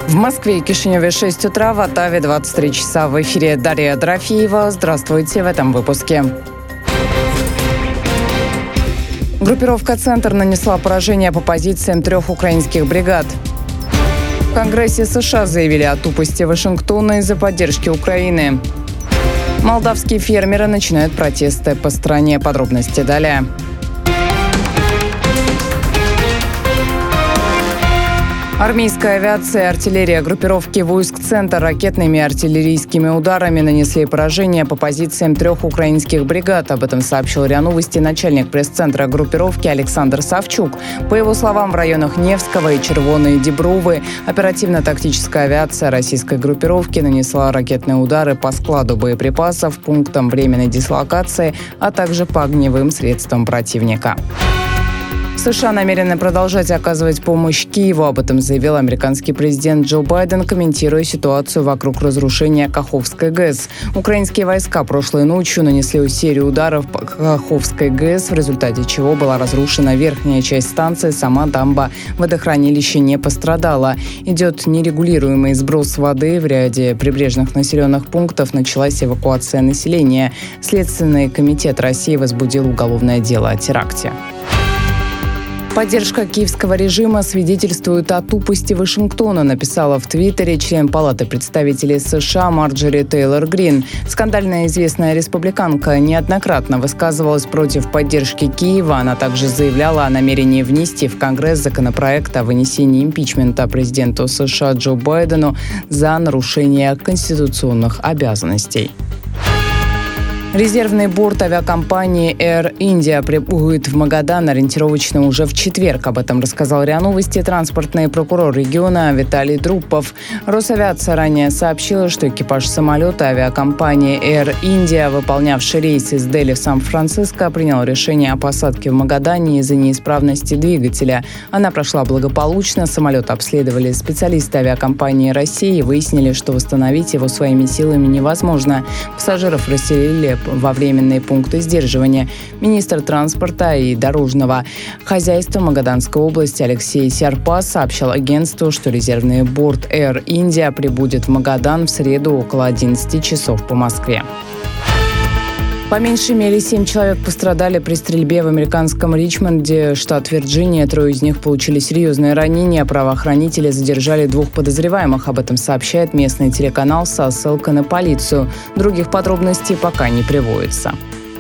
В Москве и Кишиневе 6 утра, в Оттаве 23 часа. В эфире Дарья Дорофеева. Здравствуйте в этом выпуске. Группировка «Центр» нанесла поражение по позициям 3 украинских бригад. В Конгрессе США заявили о тупости Вашингтона из-за поддержки Украины. Молдавские фермеры начинают протесты по стране. Подробности далее. Армейская авиация и артиллерия группировки войск «Центр» ракетными и артиллерийскими ударами нанесли поражение по позициям 3 украинских бригад. Об этом сообщил РИА Новости начальник пресс-центра группировки Александр Савчук. По его словам, в районах Невского и Червоной Дебровы оперативно-тактическая авиация российской группировки нанесла ракетные удары по складу боеприпасов, пунктам временной дислокации, а также по огневым средствам противника. США намерены продолжать оказывать помощь Киеву. Об этом заявил американский президент Джо Байден, комментируя ситуацию вокруг разрушения Каховской ГЭС. Украинские войска прошлой ночью нанесли серию ударов по Каховской ГЭС, в результате чего была разрушена верхняя часть станции, сама дамба водохранилища не пострадала. Идет нерегулируемый сброс воды. В ряде прибрежных населенных пунктов началась эвакуация населения. Следственный комитет России возбудил уголовное дело о теракте. Поддержка киевского режима свидетельствует о тупости Вашингтона, написала в Твиттере член Палаты представителей США Марджори Тейлор Грин. Скандально известная республиканка неоднократно высказывалась против поддержки Киева. Она также заявляла о намерении внести в Конгресс законопроект о вынесении импичмента президенту США Джо Байдену за нарушение конституционных обязанностей. Резервный борт авиакомпании Air India прибудет в Магадан ориентировочно уже в четверг. Об этом рассказал РИА Новости транспортный прокурор региона Виталий Друпов. Росавиация ранее сообщила, что экипаж самолета авиакомпании Air India, выполнявший рейс из Дели в Сан-Франциско, принял решение о посадке в Магадане из-за неисправности двигателя. Она прошла благополучно. Самолет обследовали специалисты авиакомпании России и выяснили, что восстановить его своими силами невозможно. Пассажиров расселили во временные пункты сдерживания. Министр транспорта и дорожного хозяйства Магаданской области Алексей Сярпас сообщил агентству, что резервный борт Air India прибудет в Магадан в среду около 11 часов по Москве. По меньшей мере 7 человек пострадали при стрельбе в американском Ричмонде, штат Вирджиния. 3 из них получили серьезные ранения. Правоохранители задержали 2 подозреваемых. Об этом сообщает местный телеканал со ссылкой на полицию. Других подробностей пока не приводится.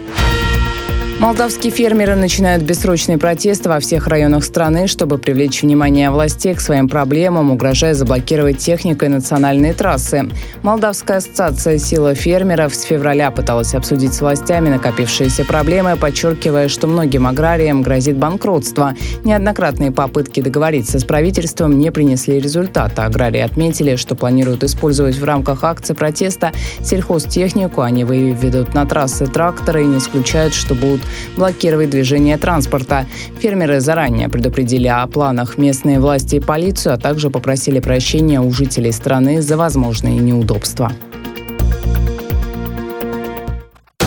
Молдавские фермеры начинают бессрочный протест во всех районах страны, чтобы привлечь внимание властей к своим проблемам, угрожая заблокировать технику и национальные трассы. Молдавская ассоциация «Сила фермеров» с февраля пыталась обсудить с властями накопившиеся проблемы, подчеркивая, что многим аграриям грозит банкротство. Неоднократные попытки договориться с правительством не принесли результата. Аграрии отметили, что планируют использовать в рамках акции протеста сельхозтехнику. Они выведут на трассы тракторы и не исключают, что будут блокировать движение транспорта. Фермеры заранее предупредили о планах местные власти и полицию, а также попросили прощения у жителей страны за возможные неудобства.